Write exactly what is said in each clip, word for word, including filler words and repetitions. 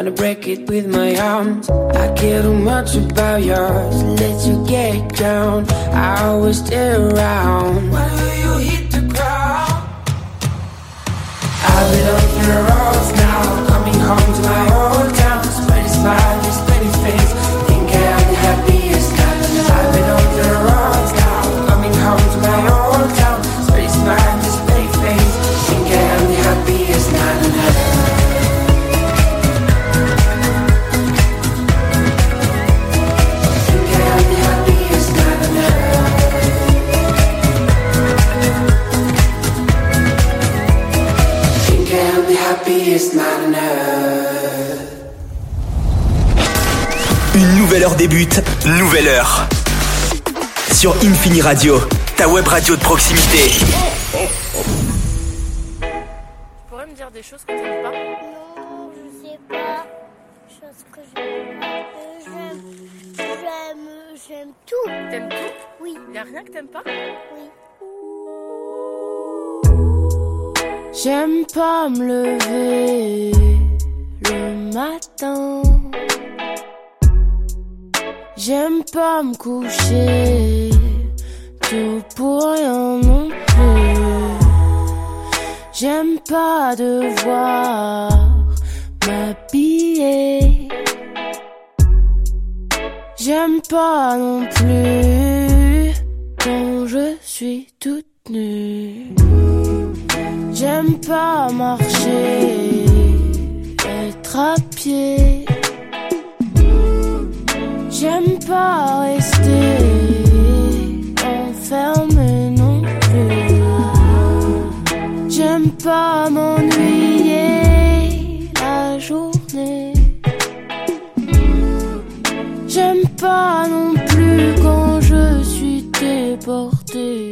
trying to break it with my arms. I care too much about yours, let you get down. I always stay around. Why do you hit the ground? I've been on the roads now, coming home to my old town. Spread a smile, this pretty face, think I'm the happiest now. I've been on the roads now, coming home to my old town. Spread a smile, this pretty face, think I'm the happiest now. Une nouvelle heure débute, nouvelle heure. Sur Infini Radio, ta web radio de proximité. Tu pourrais me dire des choses que tu n'aimes pas? Non, je sais pas. Chose que j'aime pas. J'aime, j'aime, j'aime tout. T'aimes tout? Oui. Y'a rien que t'aimes pas? Oui. J'aime pas me lever le matin. J'aime pas me coucher tout pour rien non plus. J'aime pas devoir m'habiller. J'aime pas non plus quand je suis toute nue. J'aime pas marcher, être à pied. J'aime pas rester enfermé non plus. J'aime pas m'ennuyer la journée. J'aime pas non plus quand je suis déportée.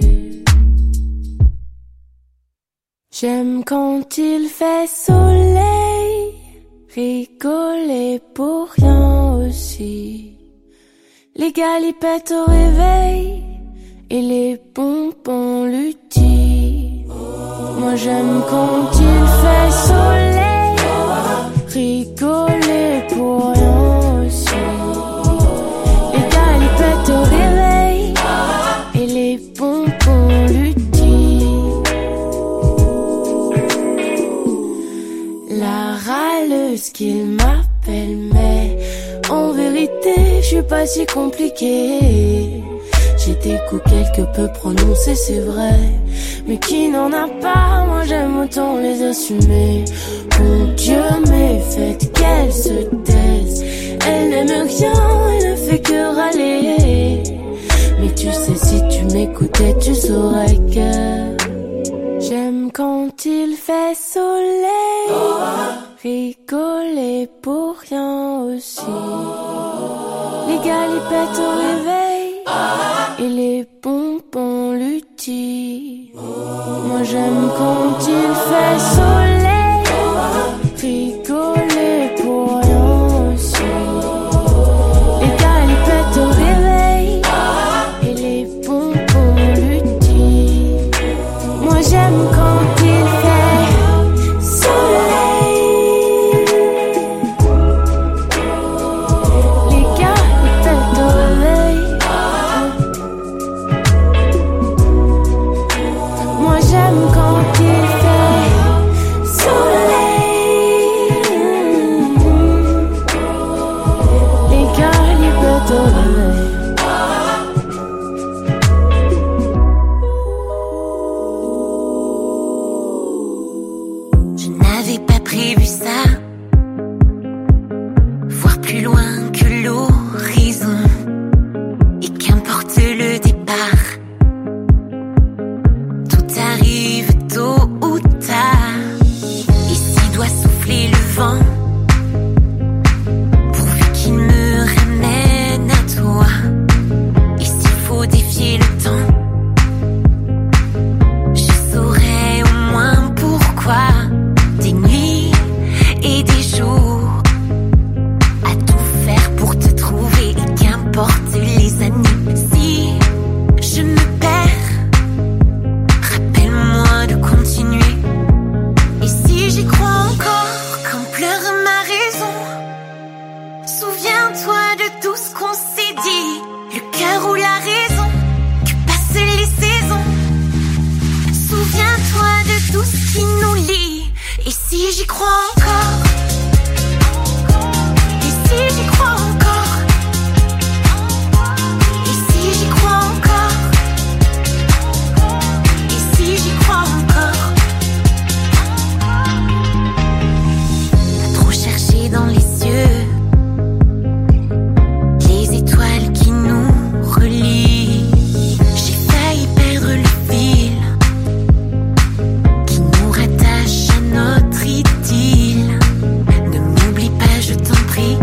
J'aime quand il fait soleil, rigoler pour rien aussi. Les galipettes au réveil et les bonbons lutti. Moi j'aime quand il fait soleil, rigoler pour rien aussi. Les galipettes au réveil et les bonbons lutti. La râleuse qu'il m'appelle, mais en vérité, je suis pas si compliquée. J'ai des coups quelque peu prononcés, c'est vrai, mais qui n'en a pas, moi j'aime autant les assumer. Mon Dieu, mais faites qu'elle se taise. Elle n'aime rien, elle ne fait que râler. Mais tu sais, si tu m'écoutais, tu saurais que j'aime quand il fait soleil, rigoler pour rien aussi. Les galipettes au réveil et les bonbons lutti. Moi j'aime quand il fait soleil, rigoler pour rien aussi. Les galipettes au réveil et les bonbons lutti. Moi j'aime quand il fait soleil. Les galipettes au réveil. Moi j'aime quand il fait soleil. j'y crois encore? Et si j'y crois encore? Et si j'y crois encore? Et si j'y crois encore? T'as trop cherché dans les cieux les étoiles qui nous relient. J'ai failli perdre le fil qui nous rattache à notre idylle. Ne m'oublie pas, je t'en prie,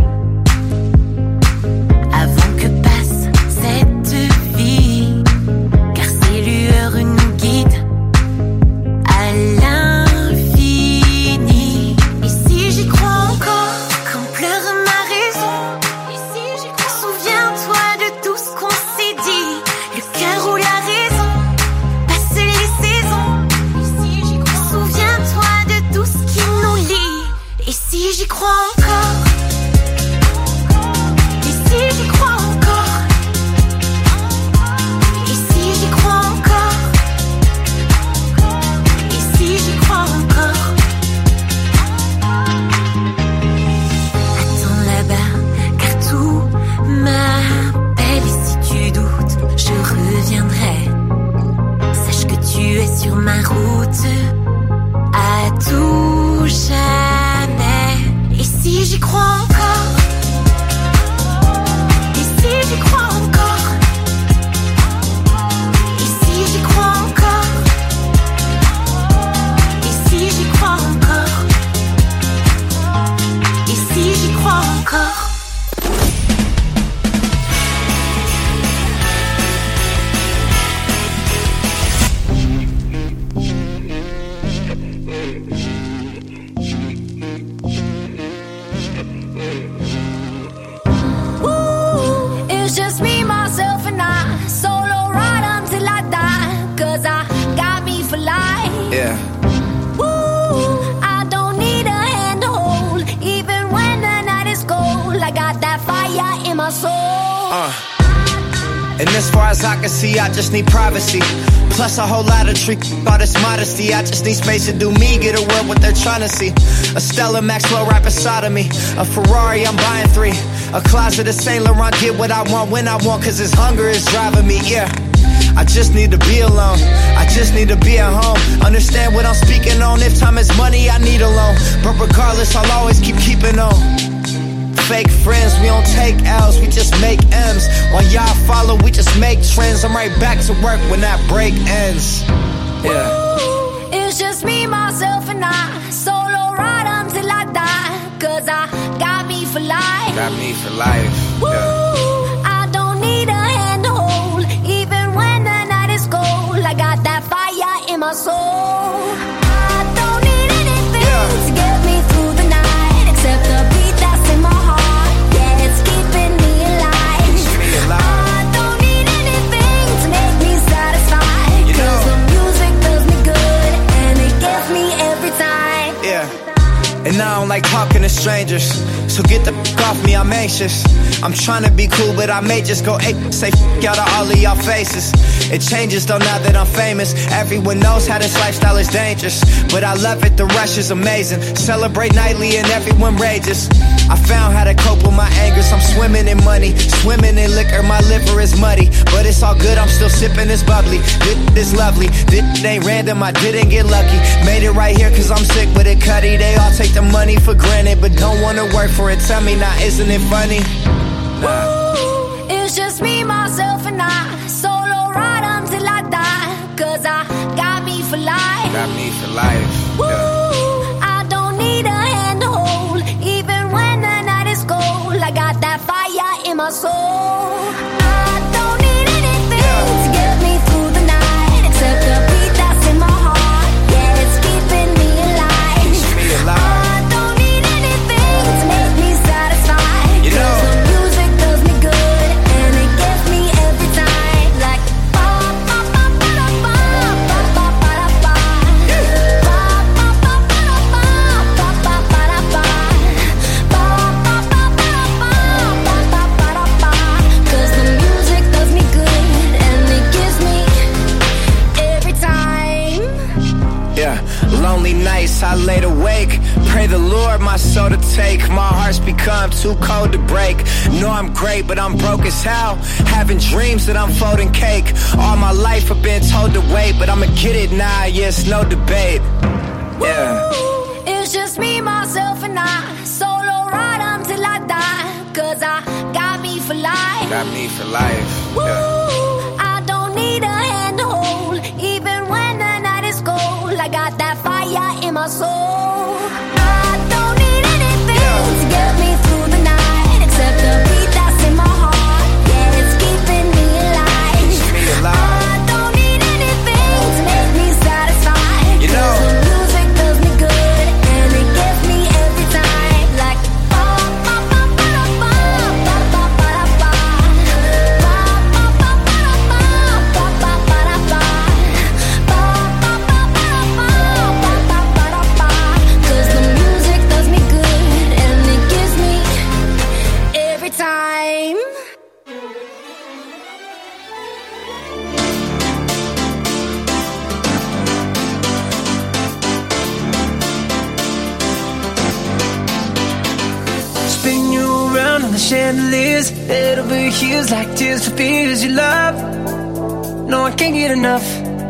avant que passe cette vie, car ces lueurs nous guident à l'infini. Et si j'y crois encore, quand pleure ma raison, et si j'y crois, souviens-toi de tout ce qu'on s'est dit, le cœur ou la raison, passer les saisons. Et si j'y crois, souviens-toi de tout ce qui nous lie. Et si j'y crois encore? Et si j'y crois encore? Et si j'y crois encore? Et si j'y crois encore? Attends là-bas, car tout m'appelle. Et si tu doutes, je reviendrai. Sache que tu es sur ma route à tout jamais. Et si j'y crois encore? Et si j'y crois encore? Et si j'y crois encore? Et si j'y crois encore? Et si j'y crois encore? It's just me, myself, and I. Solo ride until I die. Cause I got me for life. Yeah. Woo, I don't need a hand to hold. Even when the night is cold, I got that fire in my soul. Uh. And as far as I can see, I just need privacy. Plus a whole lot of trick, all this modesty. I just need space to do me, get a world what they're trying to see. A Stella Maxwell right beside of me. A Ferrari, I'm buying three. A closet of Saint Laurent, get what I want when I want, cause this hunger is driving me, yeah. I just need to be alone, I just need to be at home. Understand what I'm speaking on, if time is money, I need a loan. But regardless, I'll always keep keeping on. Fake friends, we don't take L's, we just make M's. While y'all follow, we just make trends. I'm right back to work when that break ends. Yeah. Ooh, it's just me, myself, and I. Solo ride until I die. Cause I got me for life. Got me for life. Woo, Yeah. I don't need a hand to hold. Even when the night is cold, I got that fire in my soul. I don't need anything Yeah. to get me through the night, except the beat that's in my heart. Yeah, it's keeping me alive. Keeps me alive. I don't need anything to make me satisfied. You Cause know. the music does me good, and it gets me every time. Yeah. And I don't like talking to strangers, so get the f*** off me, I'm anxious. I'm trying to be cool, but I may just go ape. Say f*** out of all of y'all faces. It changes though now that I'm famous. Everyone knows how this lifestyle is dangerous, but I love it, the rush is amazing. Celebrate nightly and everyone rages. I found how to cope with my angers. I'm swimming in money, swimming in liquor. My liver is muddy, but it's all good, I'm still sipping this bubbly. This is lovely, this ain't random, I didn't get lucky. Made it right here cause I'm sick with it, Cuddy. They all take the money for granted, but don't wanna work for it. Tell me now, isn't it funny? Nah. Ooh, it's just me, myself, and I. Solo ride until I die. Cause I got me for life. Got me for life. Woo, Yeah. I don't need a hand to hold. Even when the night is cold, I got that fire in my soul. I don't need anything Yeah. to get me through the night, except the beat that's in my heart. Yeah, it's keeping me alive. Keeps me alive. I don't need anything to make me satisfied. You know. Cause the music does me good, and it gets me every time. Like ba ba ba ba da ba ba ba ba da ba. Ba ba ba ba da ba ba ba ba da ba. Ba ba ba ba da ba ba ba ba da ba. Cause the music does me good, and it gives me every time. Yeah, lonely nights, I laid awake, pray the Lord my soul to take. My heart's become too cold to break. Know I'm great, but I'm broke as hell. Having dreams that I'm folding cake. All my life I've been told to wait, but I'ma get it now, yeah, it's no debate. Yeah. Woo, it's just me, myself, and I. Solo ride until I die. Cause I got me for life. Got me for life. Woo, yeah. I don't need a hand to hold. Even when the night is cold, I got that fire in my soul. I don't need anything yeah. to get me through the night, except the beat that's in my heart. Yeah, it's keeping me alive. Keeps me alive. I don't need anything to make me satisfied. You know. The music does me good, and it gets me every time. Like ba ba ba ba ba ba ba ba ba ba ba ba ba ba ba ba ba ba ba. Cause the music does me good, and it gives me every time. Spin you around on the chandeliers, head over heels like tears for fears you love. No, I can't get enough.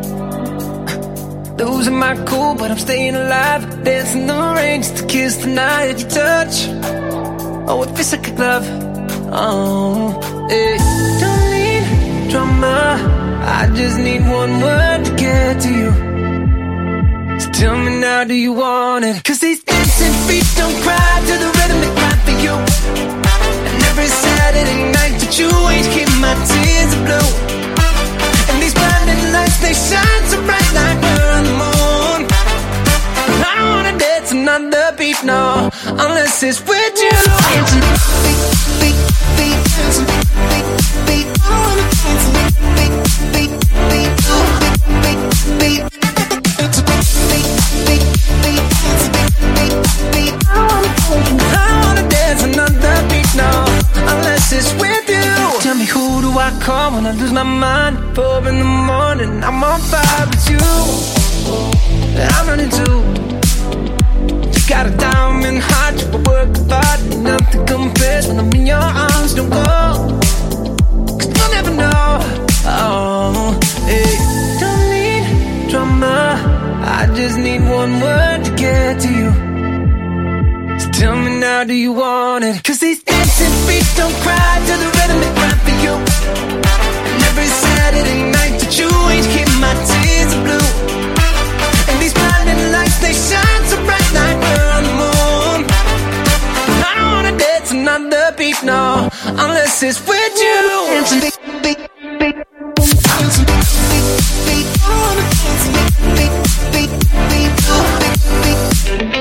Losing my cool, but I'm staying alive. Dancing the rain just to kiss the night that you touch. Oh, it feels like a glove. Oh, hey. Don't need drama, I just need one word to get to you. So tell me now, do you want it? Cause these dancing feet don't cry to the rhythm they cry for you. And every Saturday night that you ain't keep my tears are blue. And these blinding lights, they shine so bright like we're on the moon. I don't wanna dance another beat, no, unless it's with you. Dancing, beat, beat, beat, dancing, beat, beat, I wanna dance, beat, beat, beat, beat, beat, beat, dancing, beat, beat, beat, dancing, beat, beat, I wanna dance, I wanna dance another beat, no, unless it's with you. Tell me, who do I call when I lose my mind? Four in the morning, I'm on fire with you. And I'm running too. You got a diamond heart, you work hard, nothing compares when I'm in your arms. Don't go, cause you'll never know. Oh, hey. Don't need drama, I just need one word to get to you. So tell me now, do you want it? Cause these dancing feet don't cry to the rhythm they cry for you. And every Saturday night that you ain't keep my tears are blue. And these blinding lights, they shine so bright like we're on the moon. I don't wanna dance another beat, no, unless it's with you. Dancing beat, beat, beat, dancing beat, beat, beat, I wanna dance beat, beat, beat, beat, beat, beat.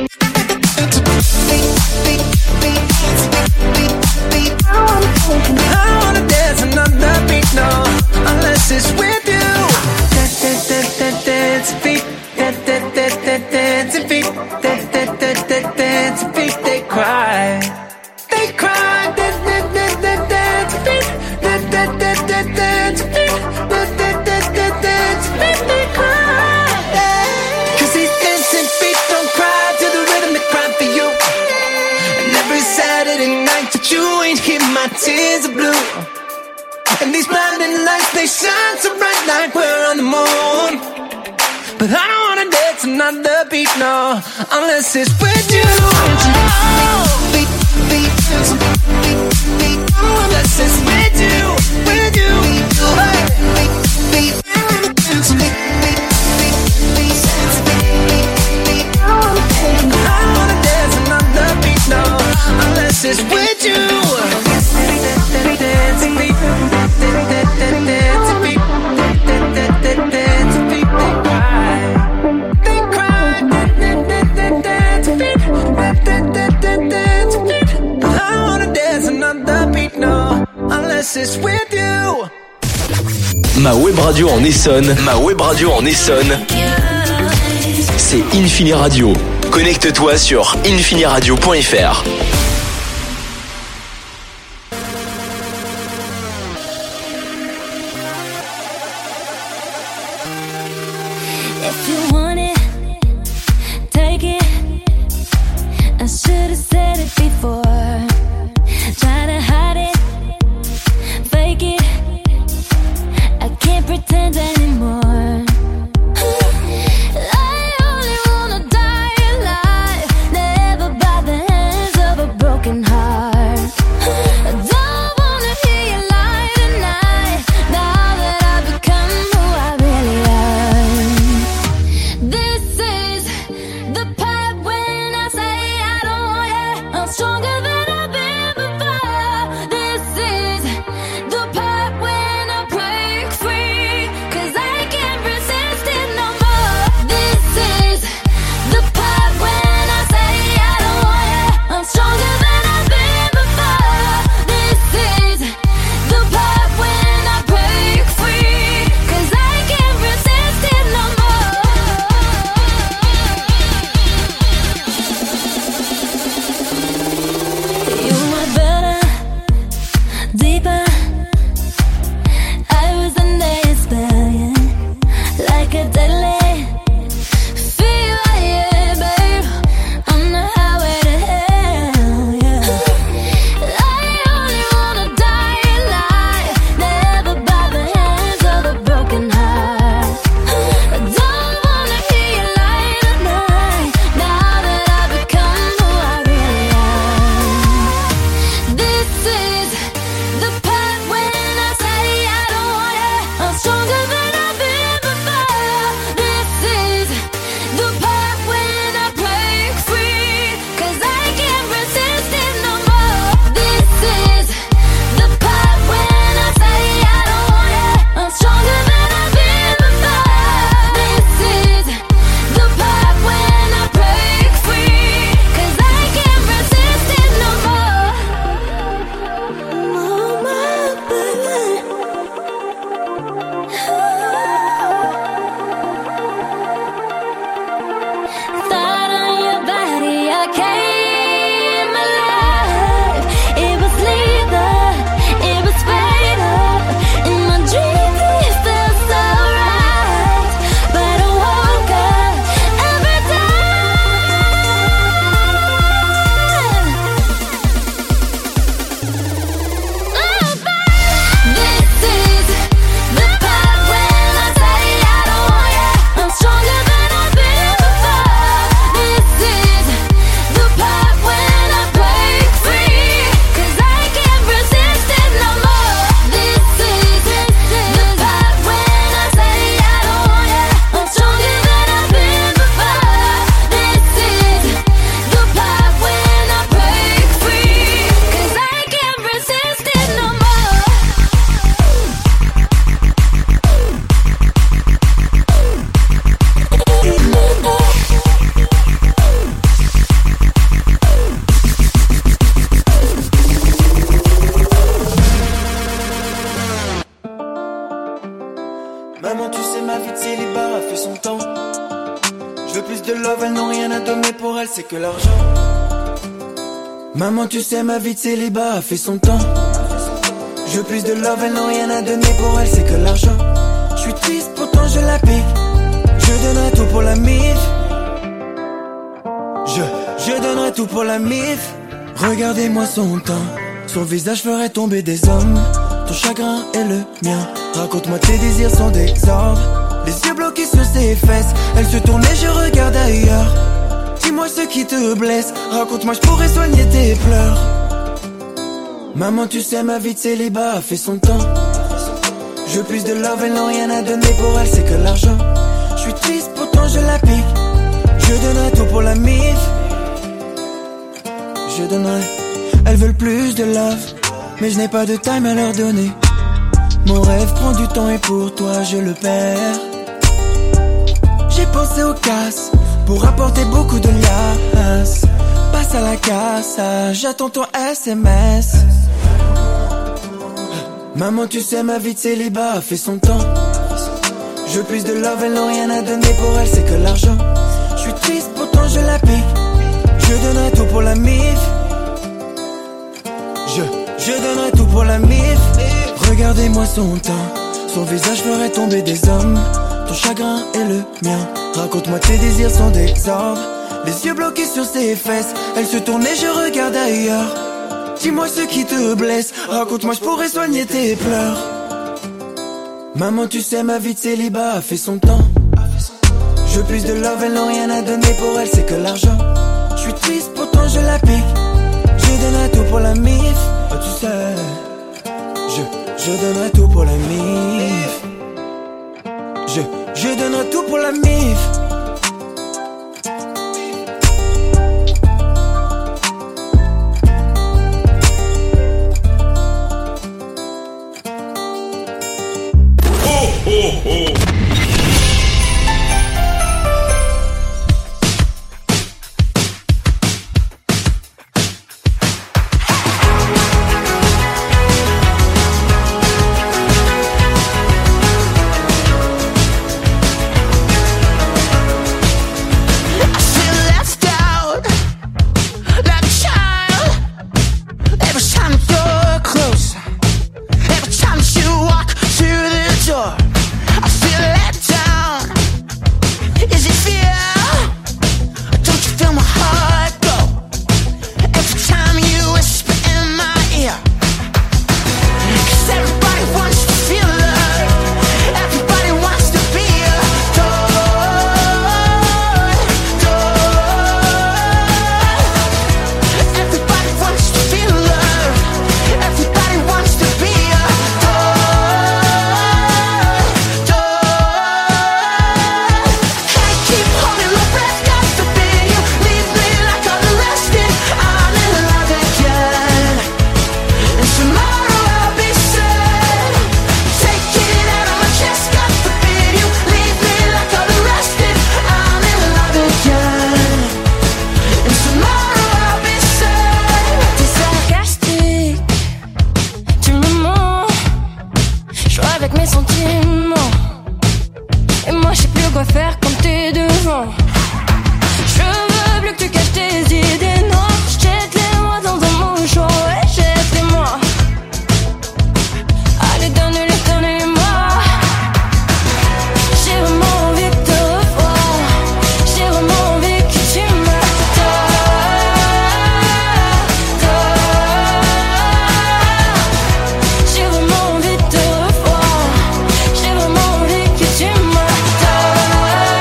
I wanna dance another beat, no, unless it's with you. Dance, dance, dance, dance, dance, beat. Dance, dance, dance, dance, dance, beat. Dance, dance, dance, dance, dance, beat. They cry, they cry. Dance, dance, dance, dance, dance, beat. Dance, dance, dance, dance, dance, beat. Dance, dance, dance, dance, dance, beat. They cry. Cause these dancing feet don't cry to the rhythm they cry for you. And every Saturday night that you ain't keep my tears are blue. And these blinding lights, they shine so bright like we're on the moon. But I don't wanna dance another beat, no, unless it's with you. Beat, beat, beat, beat, beat, unless it's with you, with you. Hey. Beat, beat, beat, beat, beat, beat, beat. I don't wanna dance another beat, no, unless it's with you. Dancing beat, dancing beat, dancing beat, they cry, they cry, dancing beat, dancing beat. I wanna dance another beat, no, unless it's with you. Ma web radio en Essonne, ma web radio en Essonne, c'est Infini Radio. Connecte-toi sur infiniradio point f r. If you want it, take it. Maman, tu sais, ma vie de célibat a fait son temps. Je veux plus de love, elles n'ont rien à donner pour elle, c'est que l'argent. Maman, tu sais, ma vie de célibat a fait son temps. Je veux plus de love, elles n'ont rien à donner pour elle, c'est que l'argent. Je suis triste, pourtant je la pique. Je donnerai tout pour la mif. Je, je donnerai tout pour la mif. Regardez-moi son temps. Son visage ferait tomber des hommes. Ton chagrin est le mien. Raconte-moi tes désirs sont d'exorbe. Les yeux bloqués sur ses fesses. Elle se tourne et je regarde ailleurs. Dis-moi ce qui te blesse. Raconte-moi, je pourrais soigner tes pleurs. Maman, tu sais, ma vie de célibat a fait son temps. Je veux plus de love, elles n'ont rien à donner pour elle, c'est que l'argent. Je suis triste, pourtant je la pique. Je donnerai tout pour la mif. Je donnerai. Elles veulent plus de love, mais je n'ai pas de time à leur donner. Mon rêve prend du temps et pour toi je le perds. J'ai pensé au casse pour apporter beaucoup de liasses. Passe à la casse, j'attends ton S M S. Maman, tu sais, ma vie de célibat a fait son temps. Je veux plus de love, elles n'ont rien à donner pour elle, c'est que l'argent. Je suis triste, pourtant je la pique. Je donnerai tout pour la mif. Je, je donnerai tout pour la mif. Regardez-moi son teint. Son visage ferait tomber des hommes. Ton chagrin est le mien. Raconte-moi tes désirs sont d'exorbe. Les yeux bloqués sur ses fesses. Elle se tourne et je regarde ailleurs. Dis-moi ce qui te blesse. Raconte-moi, je pourrais soigner tes pleurs. Maman, tu sais, ma vie de célibat a fait son temps. Je veux plus de love, elles n'ont rien à donner pour elle, c'est que l'argent. Je suis triste, pourtant je la pique. Je donnerai tout pour la mif. Oh, tu sais, je, je donnerai tout pour la mif. Je, je donnerai tout pour la mif. J'ai vraiment envie que tu me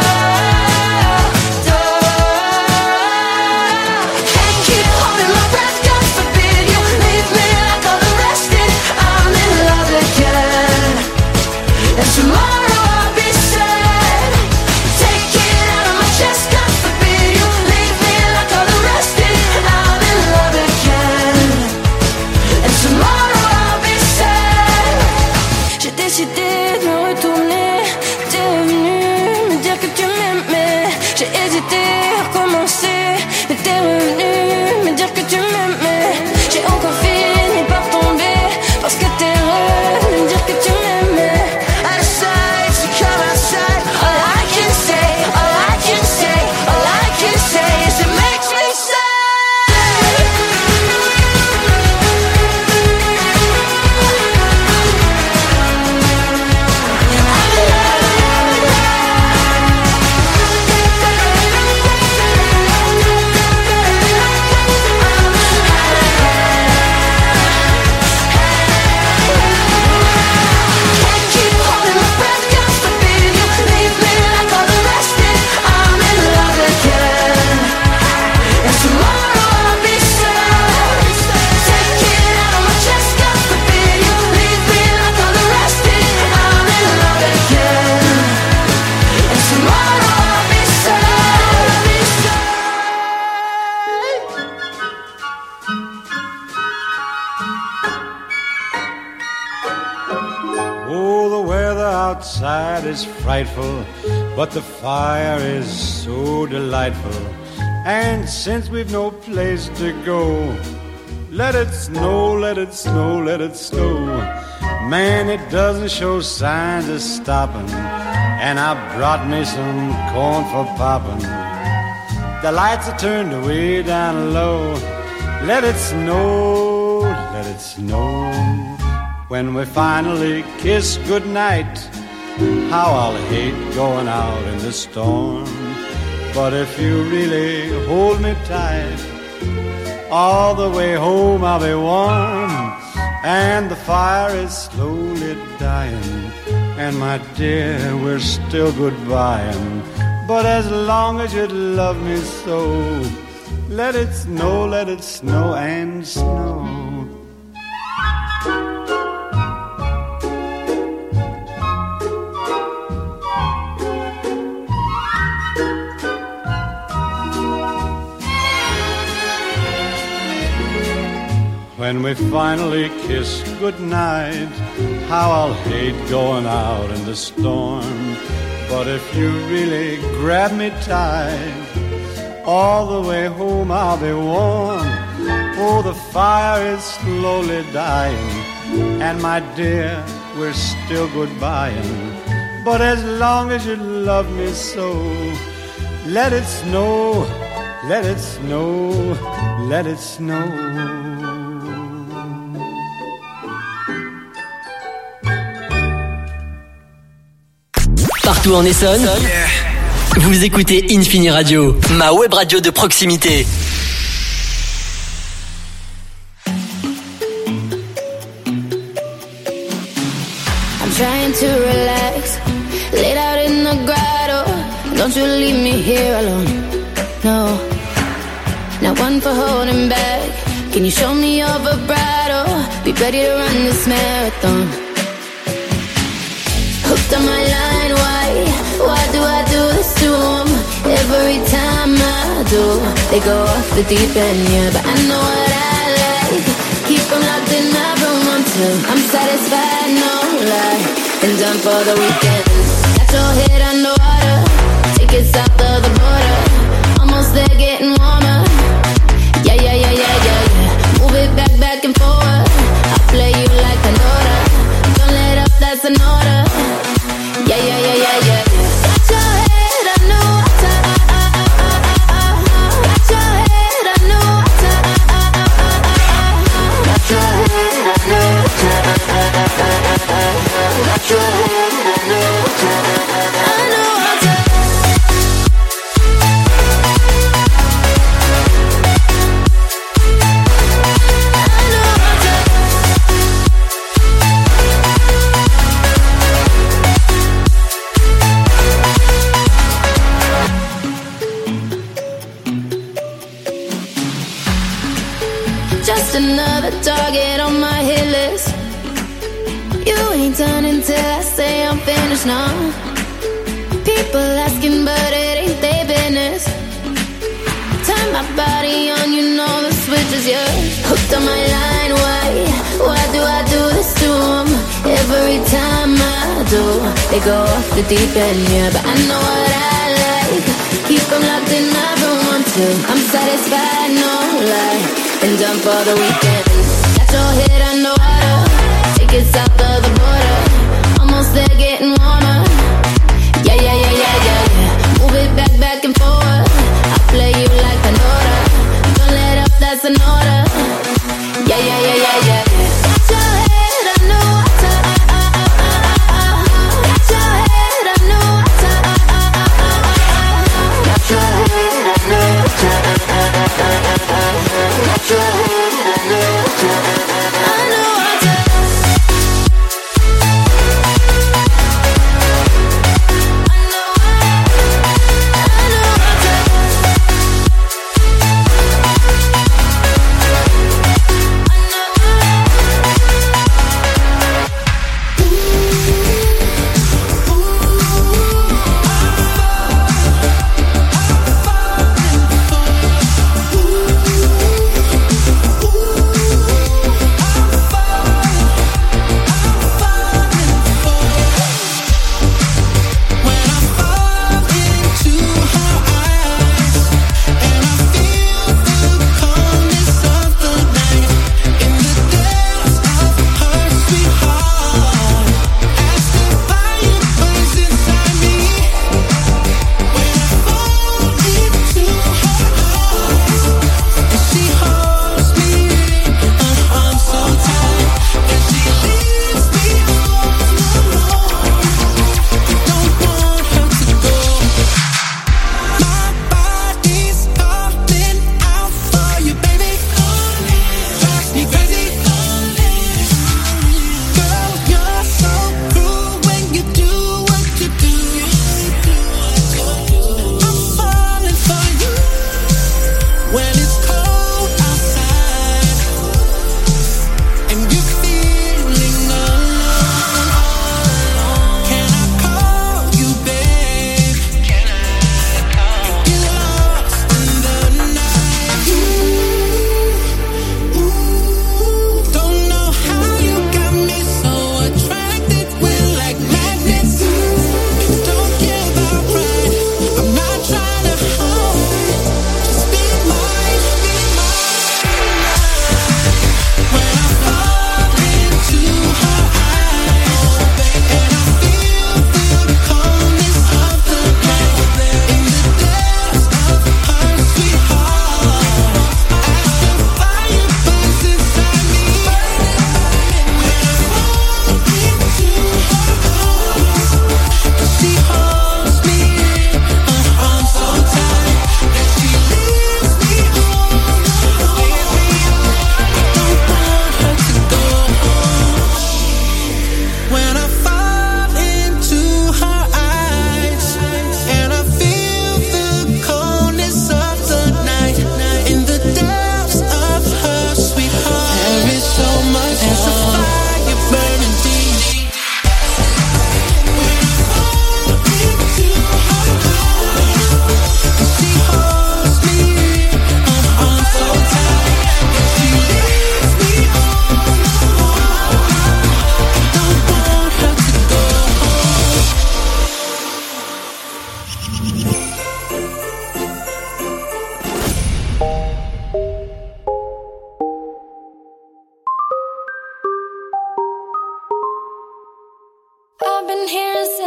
Oh, the weather outside is frightful, but the fire is so delightful. And since we've no place to go, let it snow, let it snow, let it snow. Man, it doesn't show signs of stopping, and I brought me some corn for popping. The lights are turned way down low. Let it snow, let it snow. When we finally kiss goodnight, how I'll hate going out in the storm. But if you really hold me tight, all the way home I'll be warm. And the fire is slowly dying, and my dear, we're still goodbying. But as long as you love me so, let it snow, let it snow and snow. When we finally kiss goodnight, how I'll hate going out in the storm. But if you really grab me tight, all the way home I'll be warm. Oh, the fire is slowly dying, and my dear, we're still goodbying. But as long as you love me so, let it snow, let it snow, let it snow. Partout en Essonne, yeah. Vous écoutez Infini Radio, ma web radio de proximité. I'm trying to relax, laid out in the grotto. Don't you leave me here alone, no. Not one for holding back. Can you show me your vibrato? Be ready to run this marathon. Hooked on my line, why? Why do I do this to them? Every time I do, they go off the deep end, yeah. But I know what I like. Keep them locked in my room until I'm satisfied, no lie. And done for the weekend. Got your head underwater, take it south of the border. Almost there, getting warmer. Yeah, yeah, yeah, yeah, yeah, yeah. Move it back, back and forward. I play you like Pandora. Don't let up, that's an order. Yeah, yeah, yeah, yeah, yeah. Got your head, I know what time. Got your head, I know what time. Got your head, I know what time. Got your head, I know what time. I know what time. Just another target on my hit list. You ain't done until I say I'm finished now. People asking but it ain't their business. Turn my body on, you know the switch is yours. Hooked on my line, why? Why do I do this to them? Every time I do, they go off the deep end, yeah. But I know what I like. Keep them locked in my room until I'm satisfied, no lie. And done for the weekend. Got your head underwater, take it south of the border. Almost there, getting warmer. Yeah, yeah, yeah, yeah, yeah, yeah. Move it back, back and forward. I play you like Pandora. Don't let up, that's an order. Yeah, yeah, yeah, yeah, yeah. Got your head, I know what time. Got your head, I know what time. Got your head, I know what time. Got your head, I know what time. I know what time.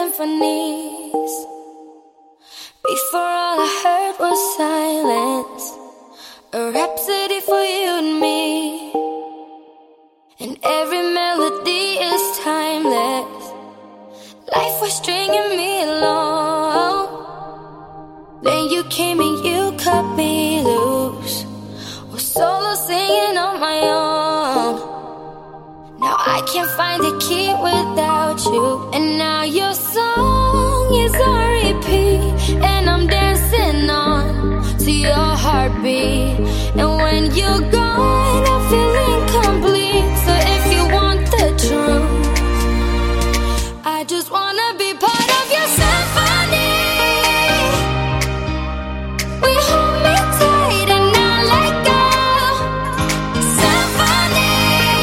symphonies. Before all I heard was silence, a rhapsody for you and me. And every melody is timeless. Life was stringing me along. Then you came and you cut me loose, was solo singing on my own. Now I can't find the key without you. And now your song is on repeat, and I'm dancing on to your heartbeat. And when you're gone, I feel incomplete. So if you want the truth, I just wanna be part of your symphony. We hold me tight and not let go. Symphony,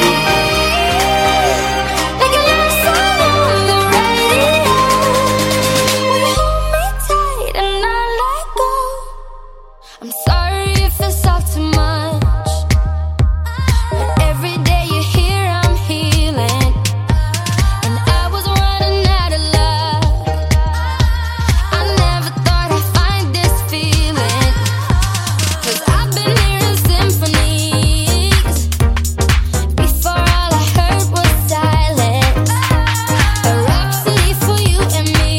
like a love song on the radio. We hold me tight and not let go. I'm sorry if it's all too much, but every day you're here I'm healing. And I was running out of luck. I never thought I'd find this feeling, 'cause I've been hearing symphonies. Before all I heard was silence, a rhapsody for you and me.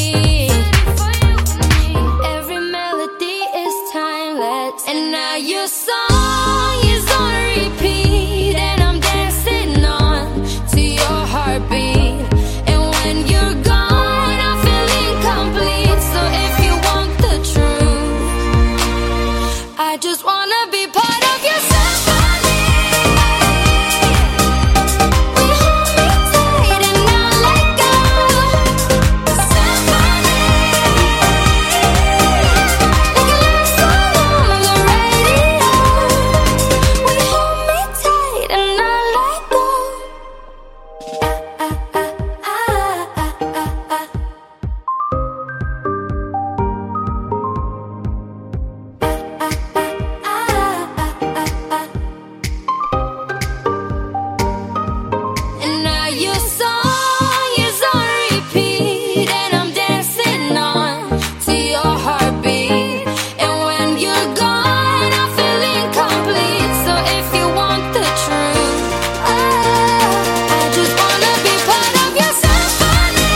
And every melody is timeless. And now your song is on repeat, and I'm dancing on to your heartbeat. And when you're gone, I feel incomplete. So if you want the truth, I just wanna be part of your symphony. We hold me tight and not let go. Symphony, like a love song on the radio. We hold me tight and not let go. Ah, ah, ah, ah, ah, ah, ah. And now your song is on repeat, and I'm dancing on to your heartbeat. And when you're gone, I feel incomplete. So if you want the truth, oh, I just wanna be part of your symphony.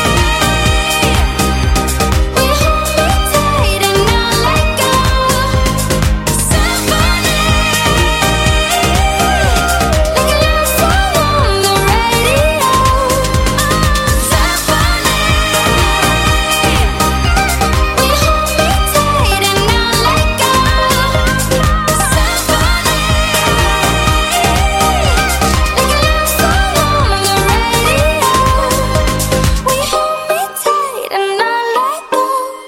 We hold me tight and not let go. Symphony, like a love song on the radio. Symphony, we hold me tight and not let go. Symphony, like a love song on the radio. We hold me tight and not let go.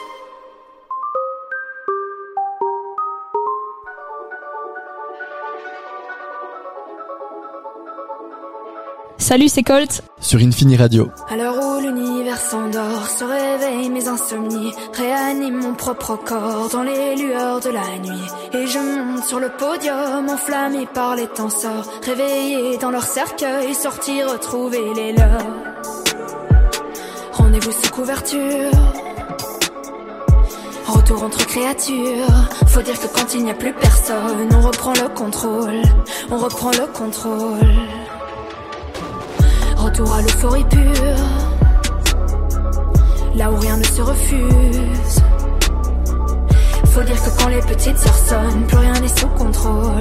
Salut, c'est Colt. Sur Infini Radio. À l'heure où l'univers s'endort, se réveillent mes insomnies, réanime mon propre corps dans les lueurs de la nuit. Et je monte sur le podium, enflammé par les tenseurs, réveillés dans leur cercueil, sortir retrouver les leurs. Rendez-vous sous couverture, retour entre créatures. Faut dire que quand il n'y a plus personne, on reprend le contrôle, on reprend le contrôle. Retour à l'euphorie pure, là où rien ne se refuse. Faut dire que quand les petites sœurs sonnent, plus rien n'est sous contrôle.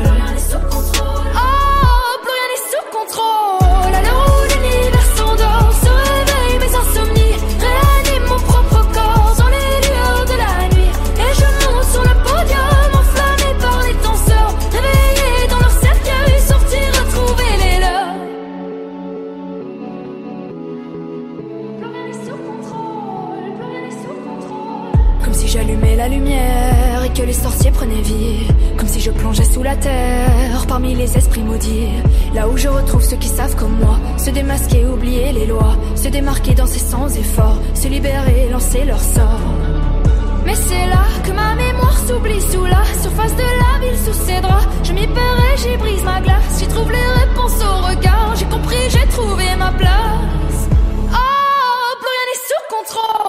Oh, plus rien n'est sous contrôle. À l'heure où l'univers s'endort, se réveillent mes insomnies, réanime mon propre corps dans les lueurs de la nuit. Et je monte sur le podium, enflammé par les danseurs, réveillés dans leur cercueil, sortir retrouver les leurs. Comme si j'allumais la lumière et que les sorciers prenaient vie. Comme si je plongeais sous la terre, parmi les esprits maudits. Là où je retrouve ceux qui savent comme moi, se démasquer, oublier les lois, se démarquer, danser sans effort, se libérer, lancer leur sort. Mais c'est là que ma mémoire s'oublie sous la surface de la ville, sous ses draps. Je m'y perds et j'y brise ma glace, j'y trouve les réponses au regard. J'ai compris, j'ai trouvé ma place. Oh, plus rien n'est sous contrôle.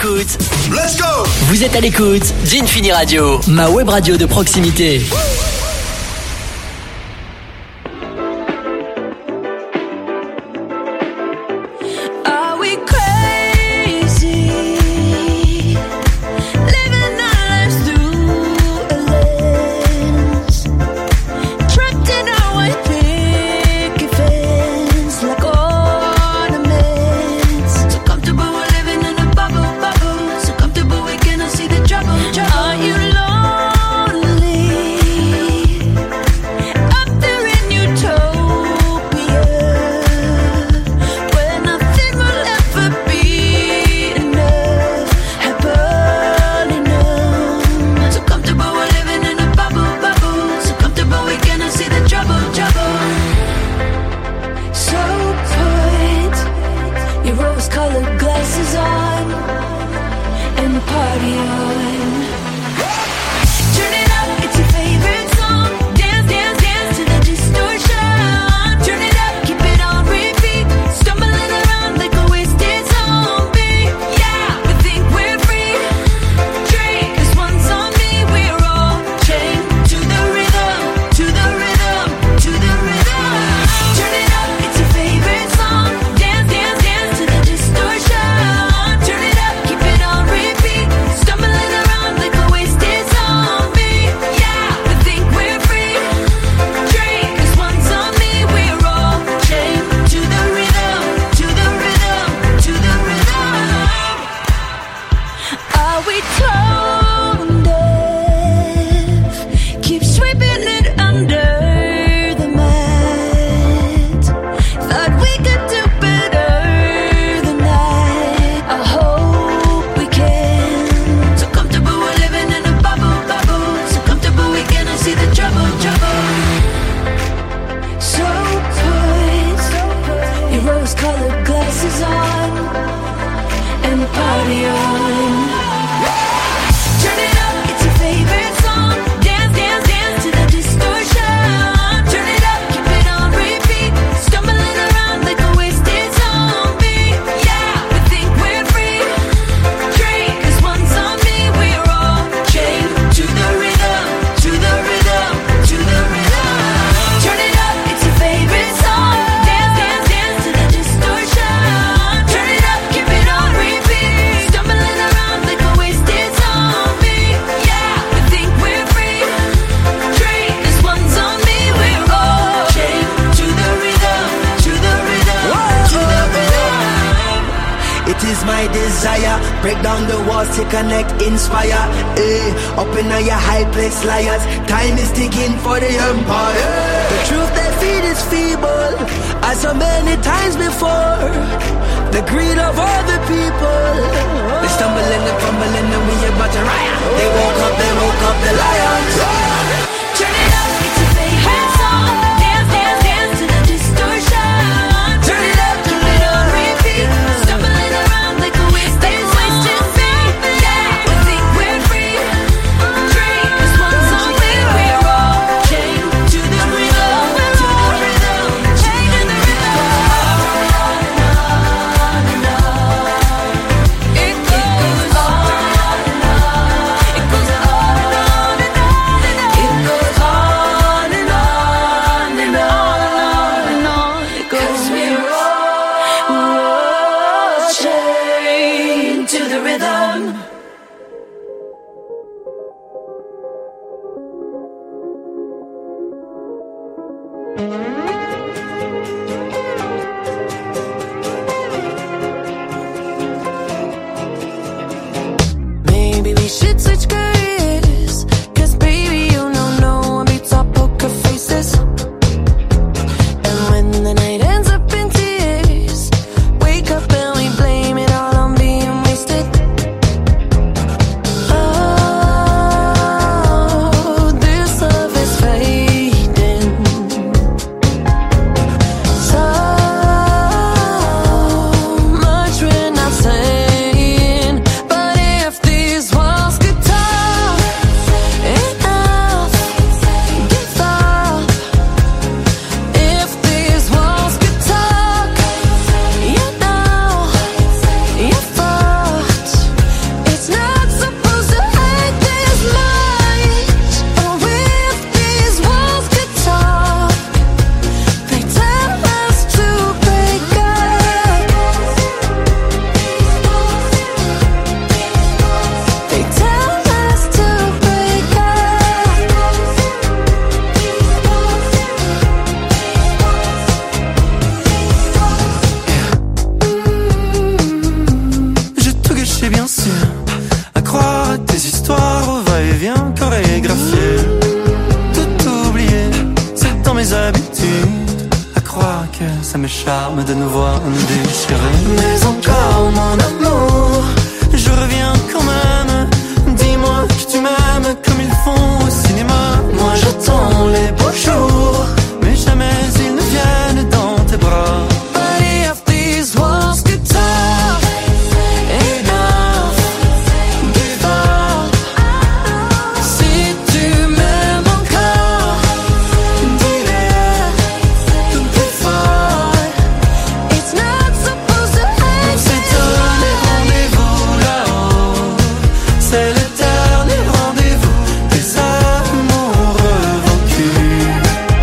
l'écoute. Let's go! Vous êtes à l'écoute d'Infini Radio, ma web radio de proximité. Are you lonely? desire. Break down the walls to connect, inspire. Eh, up in your high place, liars. Time is ticking for the empire. The truth they feed is feeble, as so many times before. The greed of other people. They stumbling and fumbling and we about to riot. They woke up, they woke up the lions. Turn it up, it's a favorite song. Dance, dance, dance to the distortion. Turn it up, keep it on repeat. Stumbling around like a wasted wasted feet. Yeah, we think we're free. Drink this one song where we're all chained to the rhythm, to the rhythm, chained to the rhythm. On and on and on. It goes on and on. It goes on and on and on and on. It goes on and on and on and on. It goes we're all, we're all chained to the rhythm. Maybe we should switch careers, 'cause baby you know no one beats our poker faces. And when the night ends up in tears, wake up and we blame it all on being wasted. Oh, this love is fading. l'habitude à croire que ça me charme de nous voir nous déchirer. Mais encore mon amour, je reviens quand même. Dis-moi que tu m'aimes comme ils font au cinéma. Moi j'attends les beaux jours, mais jamais ils ne viennent dans tes bras. Buddy, if these walls get tough, enough, give up. Si tu m'aimes encore, dis-le tout plus fort. It's not supposed to happen. On s'est donné rendez-vous là-haut, c'est le dernier rendez-vous des amoureux vaincus.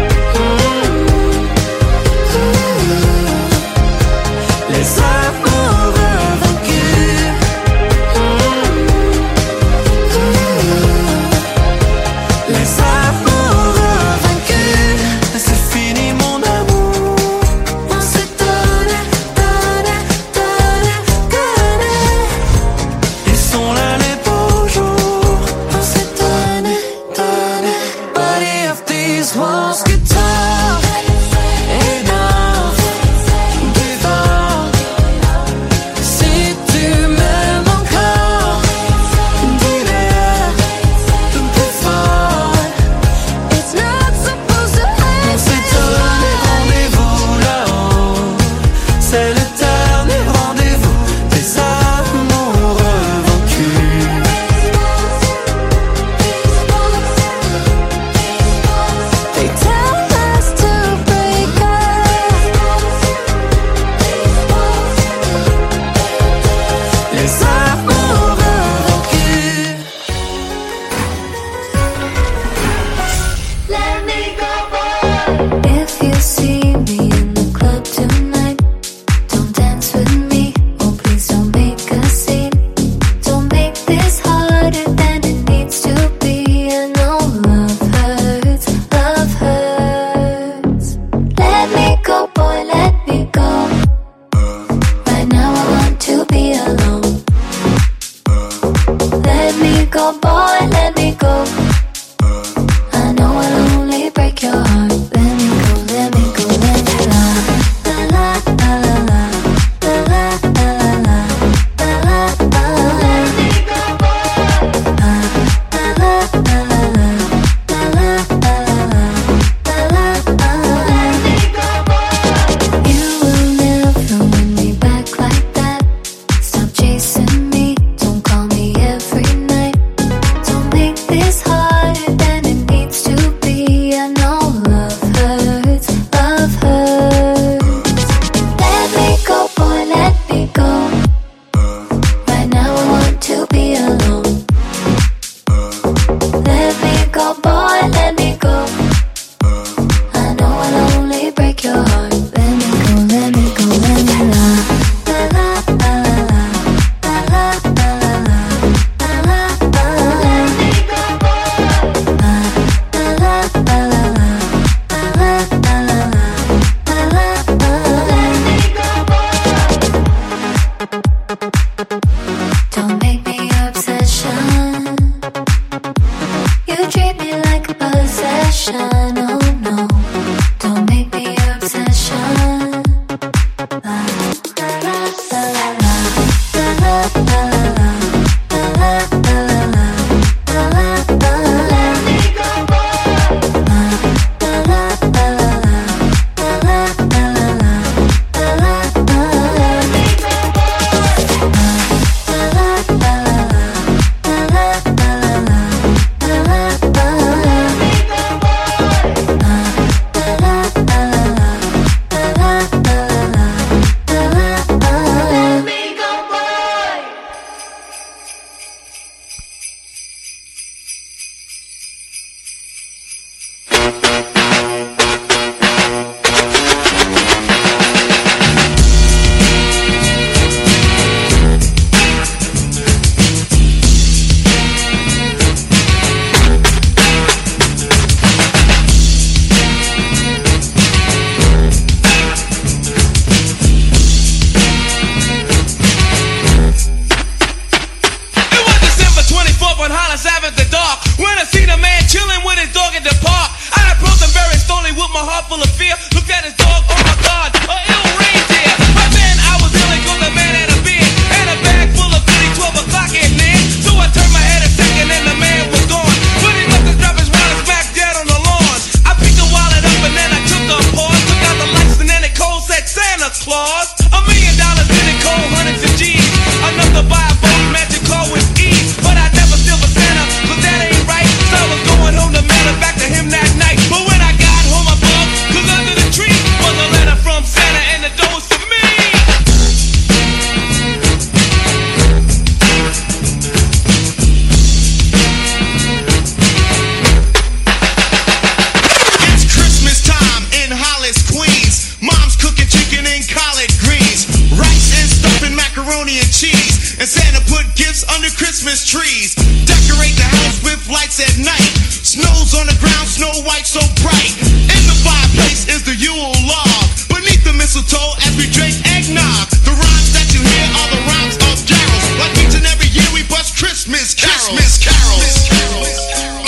gifts under Christmas trees. Decorate the house with lights at night. Snow's on the ground, Snow White so bright. In the fireplace is the Yule log. Beneath the mistletoe as we drink eggnog. The rhymes that you hear are the rhymes of carols. Like each and every year we bust Christmas carols. Christmas carols. Christmas carols.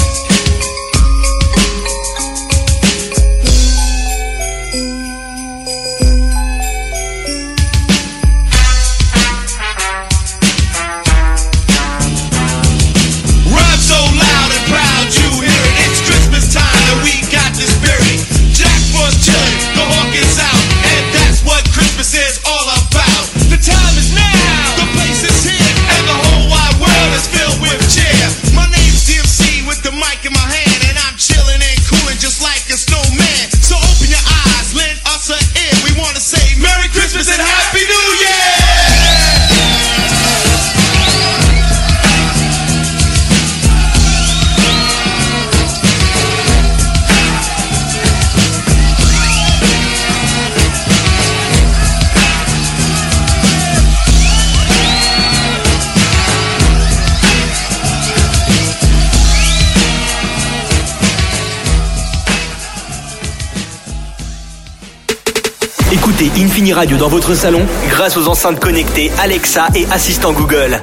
Écoutez Infini Radio dans votre salon grâce aux enceintes connectées Alexa et assistant Google.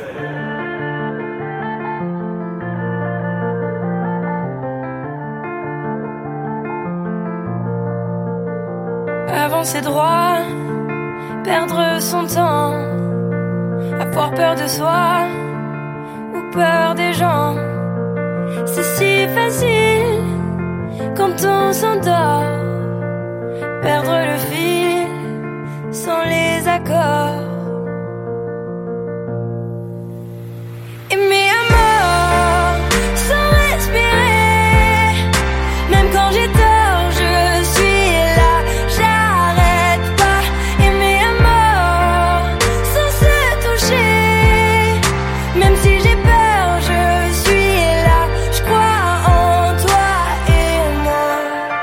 Avancer droit, perdre son temps, avoir peur de soi ou peur des gens. C'est si facile quand on s'endort, perdre le fil sans les accords. Aimer à mort sans respirer, même quand j'ai tort, je suis là, j'arrête pas. Aimer à mort sans se toucher, même si j'ai peur, je suis là, je crois en toi et moi.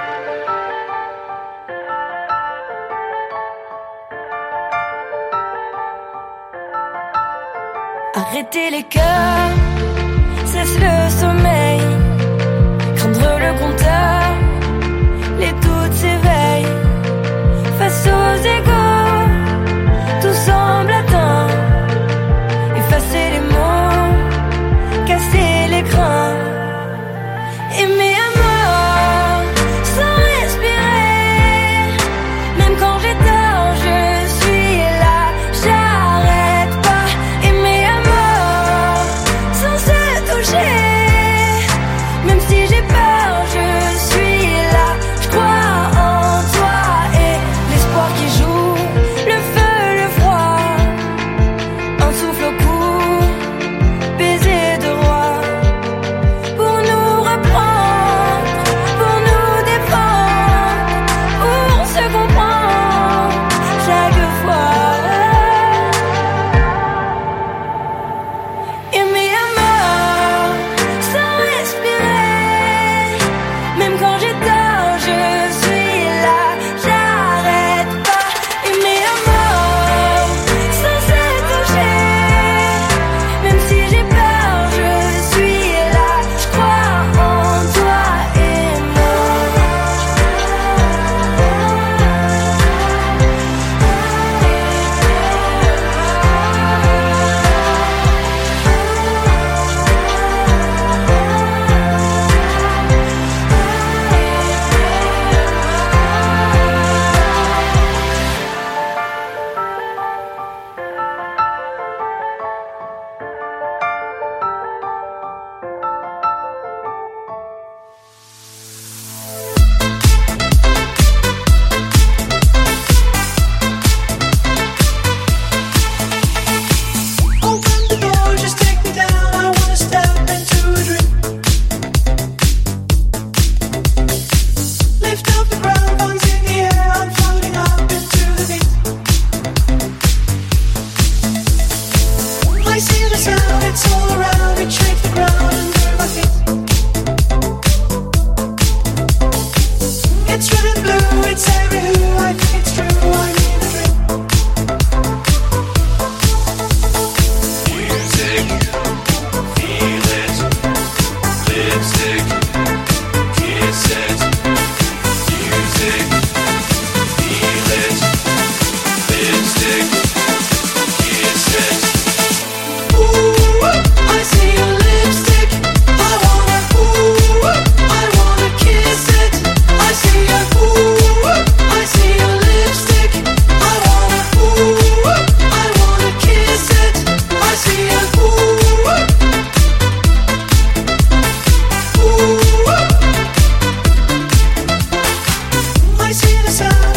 Arrêter les cœurs, cesse le sommeil, craindre le compteur, les doutes s'éveillent. Face aux égaux, tout semble atteint. Effacer les mots, casser l'écran. Aimer à mort, sans respirer, même quand j'ai tort, je suis là, j'arrête pas. Aimer à mort, sans se toucher, même si j'ai peur, je suis là, je crois en toi et l'espoir qui joue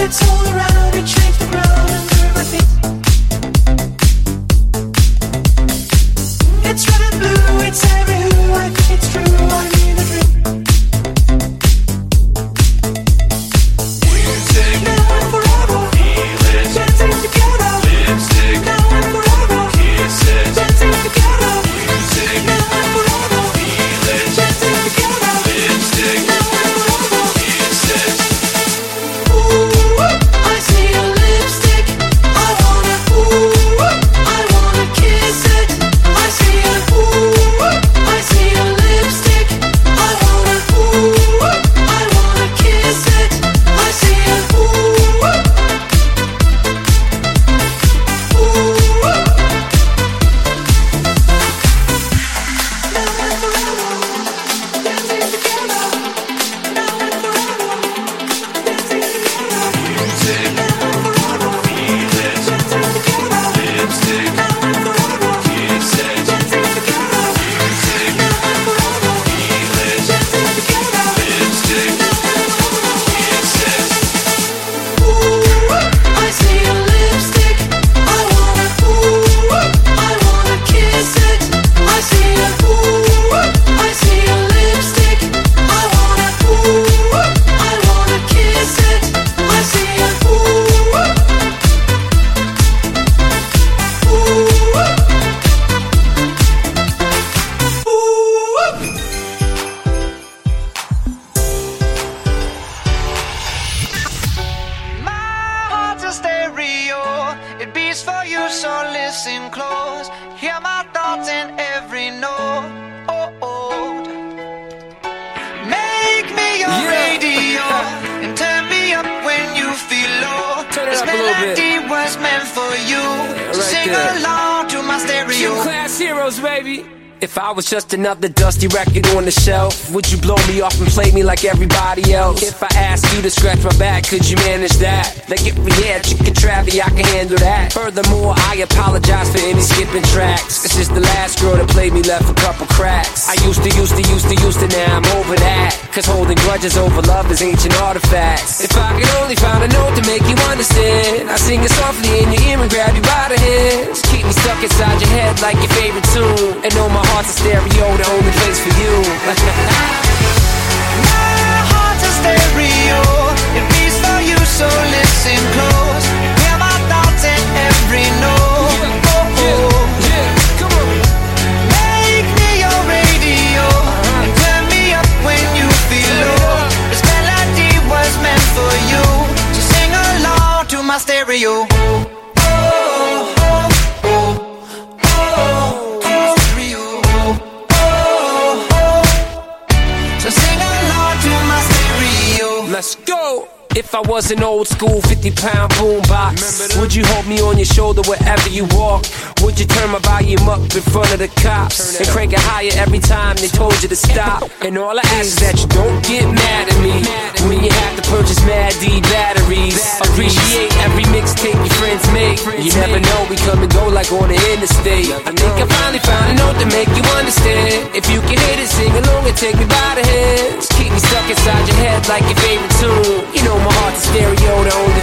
it's all around me, shake the ground under my feet. It's red and blue, it's everywhere, I think it's true, I'm in a dream. Lipstick, now and forever, feel it, dancing together. Lipstick, now and forever, kiss it, dancing together. Music, now and forever, feel it, dancing together. Lipstick, now and forever, kiss it. Ooh, I see your lipstick, I wanna, ooh, I wanna kiss it. I see your, ooh, I see your lipstick, I wanna, ooh, I wanna kiss it. I see your, ooh, ooh, now and forever, dancing together. Now and forever, dancing together. Music, now and forever, feel it, dancing together. Lipstick, now and forever, kiss it, dancing together. Music, now and forever, feel it, dancing together. Lipstick, now and forever, kiss it. Ooh, I see your lipstick, I wanna, ooh, I wanna kiss it. I see your, ooh, I see your lipstick, I wanna, ooh, I wanna kiss it. I see your, ooh, ooh. My heart's a stereo, it beats for you, so listen close. Hear my thoughts in every note. Make me your Yeah. radio and turn me up when you feel low. Turn it This up a little bit. melody was meant for you. So right sing there. along to my stereo. You class heroes, baby. If I was just another dusty record on the shelf, would you blow me off and play me like everybody else? If I asked you to scratch my back, could you manage that? Like if we had chicken travy, I can handle that. Furthermore, I apologize for any skipping tracks. This is the last girl that played me, left a couple cracks. I used to, used to, used to, used to, now I'm over that. Cause holding grudges over love is ancient artifacts. If I could only find a note to make you understand, I sing it softly in your ear and grab you by the hands. Keep me stuck inside your head like your favorite tune. And know my heart's a stereo, the only place for you. My heart's a stereo, it beats for you, so listen close. Hear my thoughts in every note. Oh, oh. Come on. Make me your radio and turn me up when you feel low. This melody was meant for you, so sing along to my stereo. Oh, oh, oh, oh, oh, stereo. Oh, oh. So sing along to my stereo. Let's go. If I was an old school fifty pound boombox, would you hold me on your shoulder wherever you walk? Would you turn my volume up in front of the cops and crank it higher every time they told you to stop? And all I ask is that you don't get mad at me when you have to purchase Mad D batteries. Appreciate every mixtape your friends make. You never know, we come and go like on the interstate. I think I finally found a note to make you understand. If you can hit it, sing along and take me by the hands. Keep me stuck inside your head like your favorite tune. You know my heart's a stereo, the only